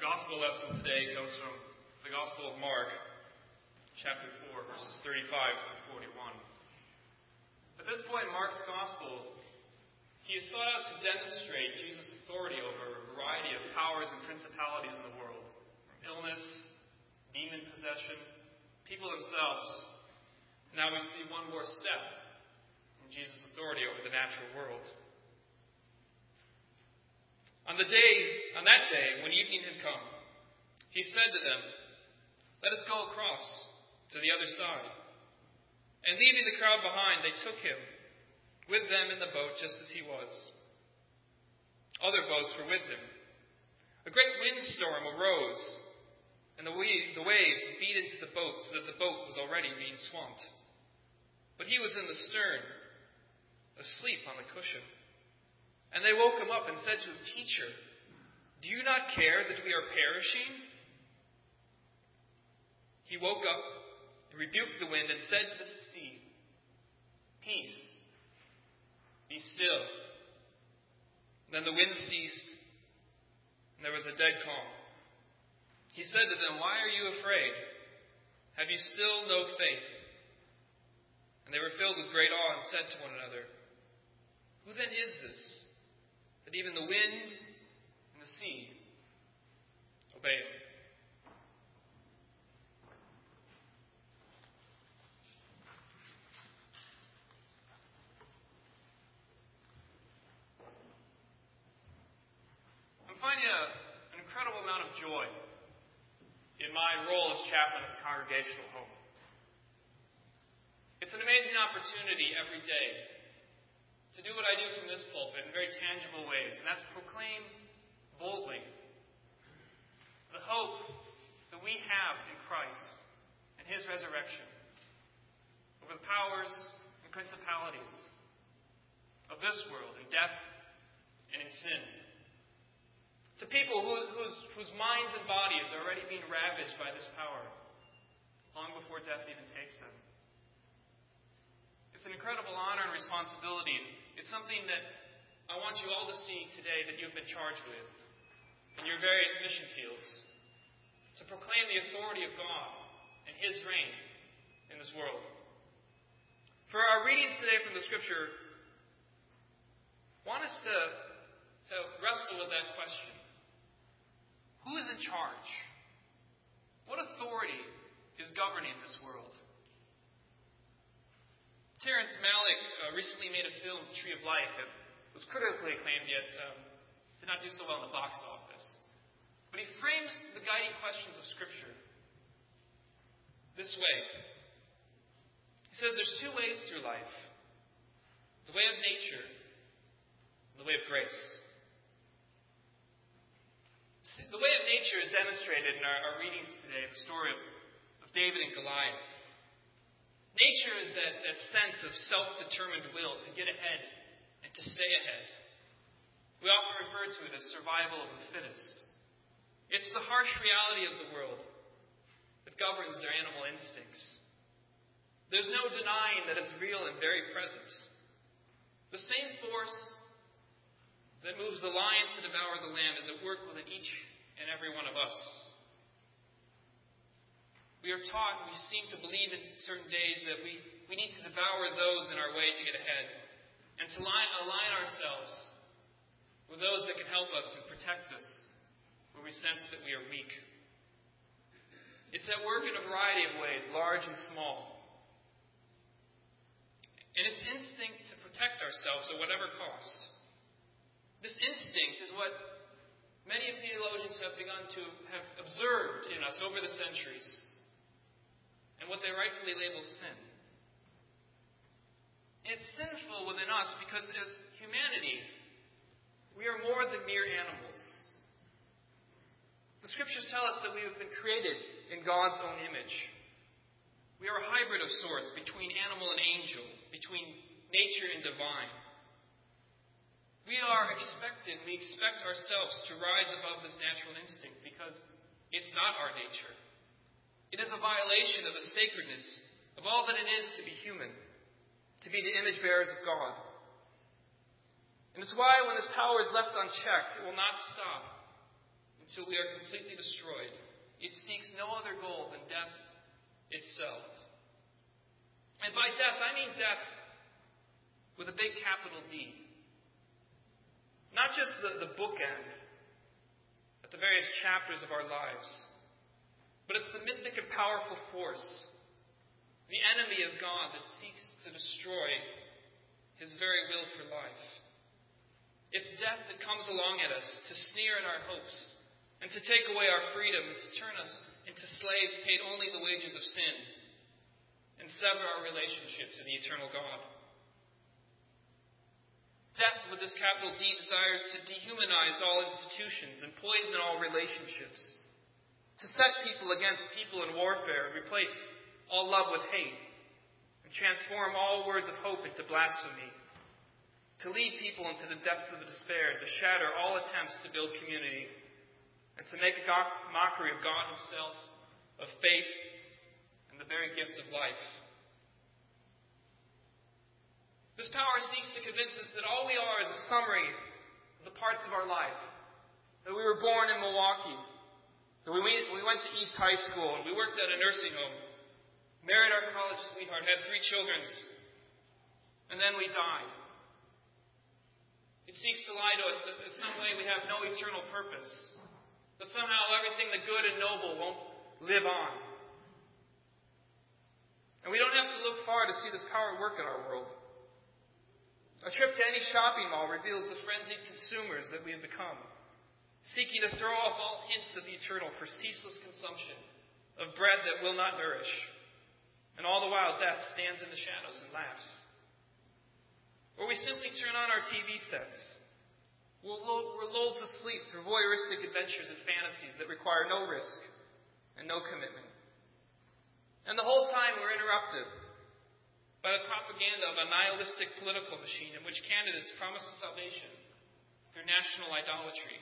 Gospel lesson today comes from the Gospel of Mark, chapter 4, verses 35 to 41. At this point in Mark's Gospel, he has sought out to demonstrate Jesus' authority over a variety of powers and principalities in the world, from illness, demon possession, people themselves. Now we see one more step in Jesus' authority over the natural world. On that day, when evening had come, he said to them, "Let us go across to the other side." And leaving the crowd behind, they took him with them in the boat just as he was. Other boats were with him. A great windstorm arose, and the waves beat into the boat so that the boat was already being swamped. But he was in the stern, asleep on the cushion. And they woke him up and said to him, "Teacher, do you not care that we are perishing?" He woke up and rebuked the wind and said to the sea, "Peace, be still." Then the wind ceased, and there was a dead calm. He said to them, "Why are you afraid? Have you still no faith?" And they were filled with great awe and said to one another, "Who then is this, that even the wind and the sea obey him?" I'm finding an incredible amount of joy in my role as chaplain at the Congregational Home. It's an amazing opportunity every day to do what I do from this pulpit in very tangible ways, and that's proclaim boldly the hope that we have in Christ and His resurrection over the powers and principalities of this world, in death and in sin. To people whose minds and bodies are already being ravaged by this power, long before death even takes them. It's an incredible honor and responsibility. It's something that I want you all to see today that you've been charged with in your various mission fields, to proclaim the authority of God and His reign in this world. For our readings today from the Scripture, I want us to wrestle with that question. Who is in charge? What authority is governing this world? Terrence Malick recently made a film, The Tree of Life, that was critically acclaimed, yet did not do so well in the box office. But he frames the guiding questions of Scripture this way. He says there's two ways through life: the way of nature and the way of grace. The way of nature is demonstrated in our readings today, the story of David and Goliath. Nature is that sense of self-determined will to get ahead and to stay ahead. We often refer to it as survival of the fittest. It's the harsh reality of the world that governs their animal instincts. There's no denying that it's real and very present. The same force that moves the lion to devour the lamb is at work within each and every one of us. We are taught, we seem to believe in certain days that we need to devour those in our way to get ahead, and to align ourselves with those that can help us and protect us where we sense that we are weak. It's at work in a variety of ways, large and small. And it's instinct to protect ourselves at whatever cost. This instinct is what many theologians have begun to have observed in us over the centuries, and what they rightfully label sin. It's sinful within us because as humanity, we are more than mere animals. The Scriptures tell us that we have been created in God's own image. We are a hybrid of sorts between animal and angel, between nature and divine. We expect ourselves to rise above this natural instinct because it's not our nature. It is a violation of the sacredness of all that it is to be human, to be the image bearers of God. And it's why when this power is left unchecked, it will not stop till we are completely destroyed. It seeks no other goal than death itself. And by death, I mean death with a big capital D. Not just the bookend at the various chapters of our lives, but it's the mythic and powerful force, the enemy of God that seeks to destroy His very will for life. It's death that comes along at us to sneer at our hopes and to take away our freedom and to turn us into slaves paid only the wages of sin and sever our relationship to the eternal God. Death with this capital D desires to dehumanize all institutions and poison all relationships, to set people against people in warfare and replace all love with hate, and transform all words of hope into blasphemy, to lead people into the depths of despair, to shatter all attempts to build community, and to make a mockery of God Himself, of faith, and the very gift of life. This power seeks to convince us that all we are is a summary of the parts of our life. That we were born in Milwaukee. That we went to East High School and we worked at a nursing home. Married our college sweetheart, had 3 children. And then we died. It seeks to lie to us that in some way we have no eternal purpose. That somehow everything the good and noble won't live on. And we don't have to look far to see this power at work in our world. A trip to any shopping mall reveals the frenzied consumers that we have become, seeking to throw off all hints of the eternal for ceaseless consumption of bread that will not nourish. And all the while death stands in the shadows and laughs. Or we simply turn on our TV sets. We're lulled to sleep through voyeuristic adventures and fantasies that require no risk and no commitment. And the whole time we're interrupted by the propaganda of a nihilistic political machine in which candidates promise salvation through national idolatry.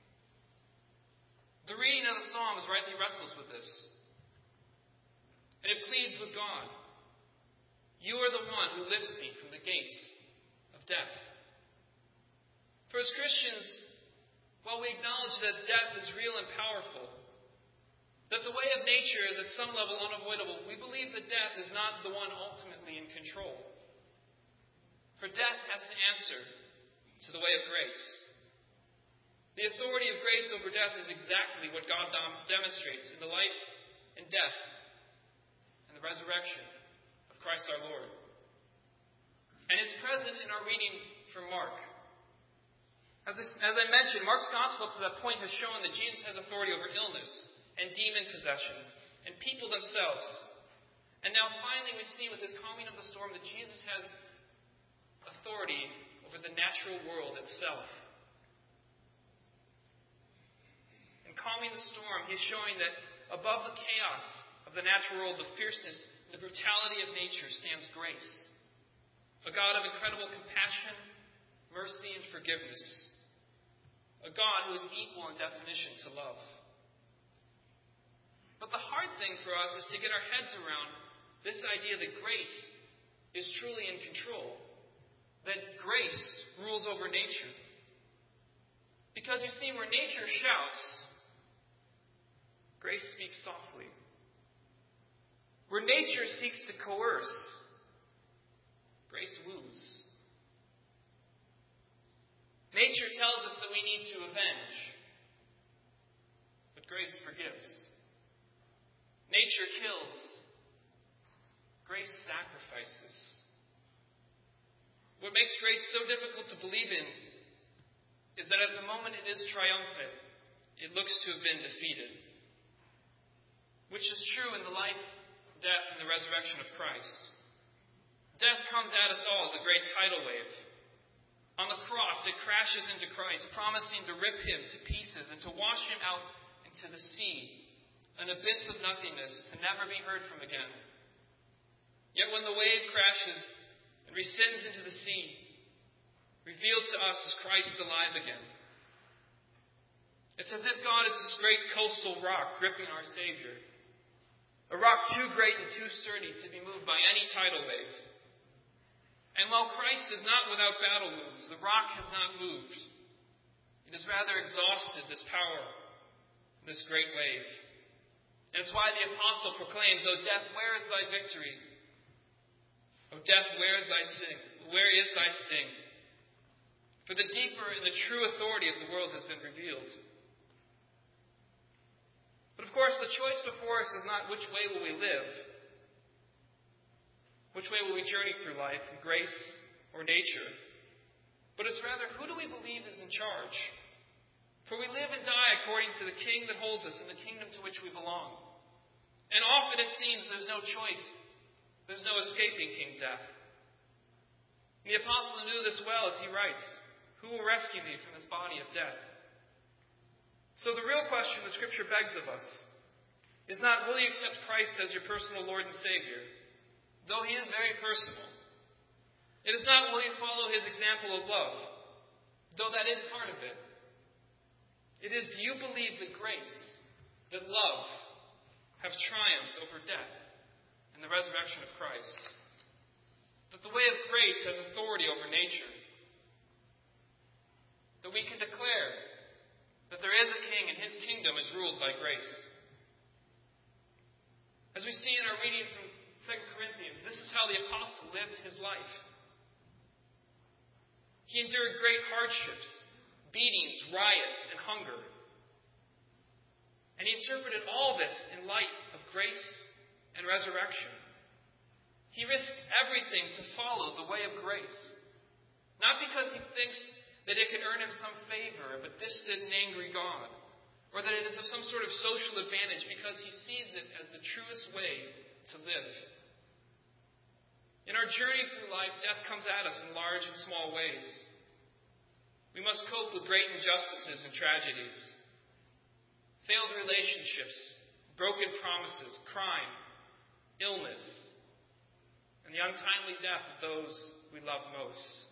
The reading of the Psalms rightly wrestles with this. And it pleads with God. You are the one who lifts me from the gates of death. For as Christians, while we acknowledge that death is real and powerful, that the way of nature is at some level unavoidable, we believe that death is not the one ultimately in control. For death has to answer to the way of grace. The authority of grace over death is exactly what God demonstrates in the life and death and the resurrection of Christ our Lord. And it's present in our reading from Mark. As I mentioned, Mark's Gospel up to that point has shown that Jesus has authority over illness and demon possessions and people themselves. And now finally we see with this calming of the storm that Jesus has authority over the natural world itself. In calming the storm, He's showing that above the chaos of the natural world, the fierceness, the brutality of nature stands grace. A God of incredible compassion, mercy, and forgiveness. A God who is equal in definition to love. But the hard thing for us is to get our heads around this idea that grace is truly in control. That grace rules over nature. Because you see, where nature shouts, grace speaks softly. Where nature seeks to coerce, grace woos. Nature tells us that we need to avenge, but grace forgives. Nature kills, grace sacrifices. What makes grace so difficult to believe in is that at the moment it is triumphant, it looks to have been defeated. Which is true in the life, death, and the resurrection of Christ. Death comes at us all as a great tidal wave. On the cross, it crashes into Christ, promising to rip Him to pieces and to wash Him out into the sea, an abyss of nothingness to never be heard from again. Yet when the wave crashes and rescinds into the sea, revealed to us as Christ alive again. It's as if God is this great coastal rock gripping our Savior. A rock too great and too sturdy to be moved by any tidal wave. And while Christ is not without battle wounds, the rock has not moved. It has rather exhausted this power this great wave. And it's why the apostle proclaims, O death, where is thy victory? O death, where is thy sting? Where is thy sting? For the deeper and the true authority of the world has been revealed. But of course, the choice before us is not which way will we live. Which way will we journey through life, in grace or nature? But it's rather, who do we believe is in charge? For we live and die according to the King that holds us in the kingdom to which we belong. And often it seems there's no choice. There's no escaping King Death. The apostle knew this well as he writes, who will rescue me from this body of death? So the real question the Scripture begs of us is not, will you accept Christ as your personal Lord and Savior? Though He is very personal. It is not, will you follow His example of love? Though that is part of it. It is, do you believe that grace, that love, have triumphed over death in the resurrection of Christ? That the way of grace has authority over nature? That we can declare that there is a king and his kingdom is ruled by grace. As we see in our reading from 2 Corinthians, this is how the apostle lived his life. He endured great hardships, beatings, riots, and hunger. And he interpreted all this in light of grace and resurrection. He risked everything to follow the way of grace. Not because he thinks that it can earn him some favor of a distant and angry God, or that it is of some sort of social advantage, because he sees it as the truest way to live. In our journey through life, death comes at us in large and small ways. We must cope with great injustices and tragedies, failed relationships, broken promises, crime, illness, and the untimely death of those we love most.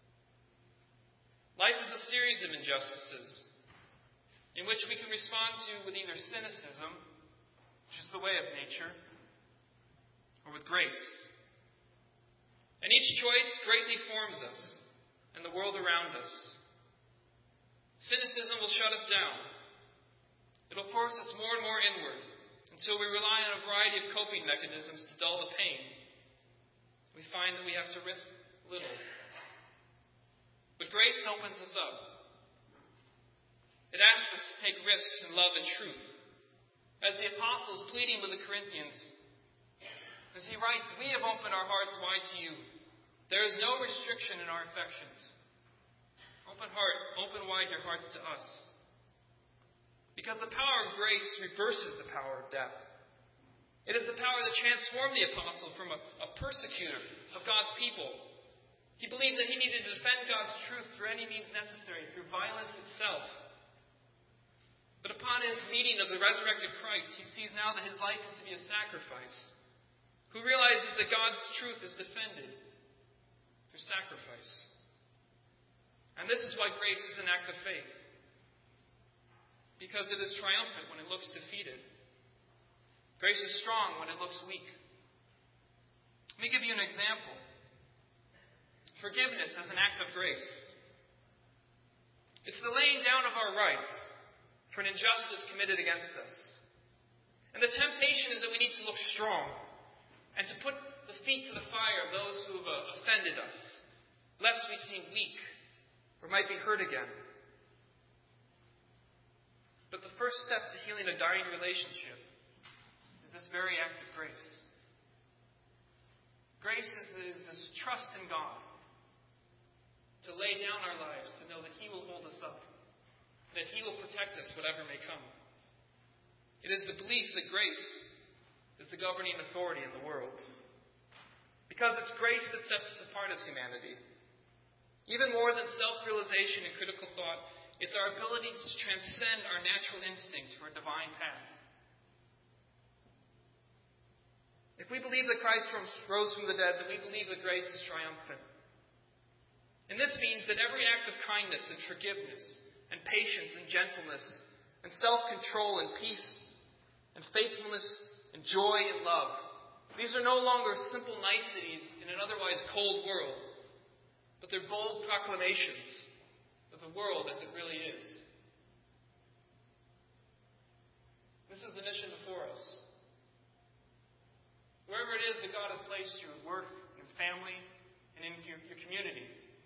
Life is a series of injustices in which we can respond to with either cynicism, which is the way of nature, or with grace. And each choice greatly forms us and the world around us. Cynicism will shut us down. It will force us more and more inward until we rely on a variety of coping mechanisms to dull the pain. We find that we have to risk little. But grace opens us up. It asks us to take risks in love and truth. As the apostles pleading with the Corinthians, as he writes, we have opened our hearts wide to you. There is no restriction in our affections. Open wide your hearts to us. Because the power of grace reverses the power of death. It is the power that transformed the apostle from a persecutor of God's people. He believed that he needed to defend God's truth through any means necessary, through violence itself. But upon his meeting of the resurrected Christ, he sees now that his life is to be a sacrifice. Who realizes that God's truth is defended through sacrifice. And this is why grace is an act of faith. Because it is triumphant when it looks defeated. Grace is strong when it looks weak. Let me give you an example. Forgiveness is an act of grace. It's the laying down of our rights for an injustice committed against us. And the temptation is that we need to look strong and to put the feet to the fire of those who have offended us, lest we seem weak or might be hurt again. But the first step to healing a dying relationship is this very act of grace. Grace is this trust in God. To lay down our lives, to know that He will hold us up, that He will protect us whatever may come. It is the belief that grace is the governing authority in the world. Because it's grace that sets us apart as humanity. Even more than self-realization and critical thought, it's our ability to transcend our natural instinct for a divine path. If we believe that Christ rose from the dead, then we believe that grace is triumphant. And this means that every act of kindness and forgiveness and patience and gentleness and self-control and peace and faithfulness and joy and love, these are no longer simple niceties in an otherwise cold world, but they're bold proclamations of the world as it really is. This is the mission before us. Wherever it is that God has placed you at work, in family, and in your community.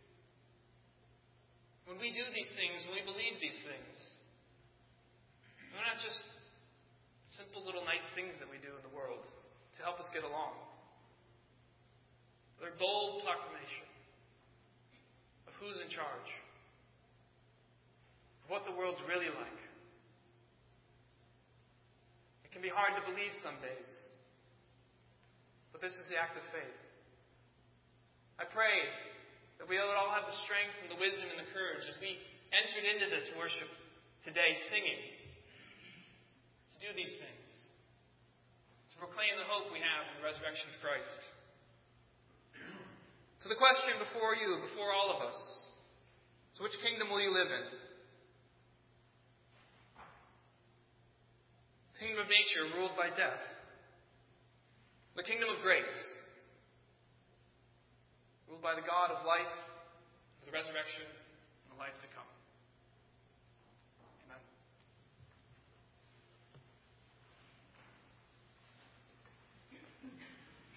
When we do these things, when we believe these things, they're not just simple little nice things that we do in the world to help us get along. They're bold proclamation of who's in charge, of what the world's really like. It can be hard to believe some days, but this is the act of faith. I pray that we would all have the strength and the wisdom and the courage as we entered into this worship today singing, to do these things, to proclaim the hope we have in the resurrection of Christ. So the question before you, before all of us, is which kingdom will you live in? The kingdom of nature ruled by death. The kingdom of grace, ruled by the God of life, the resurrection, and the life to come.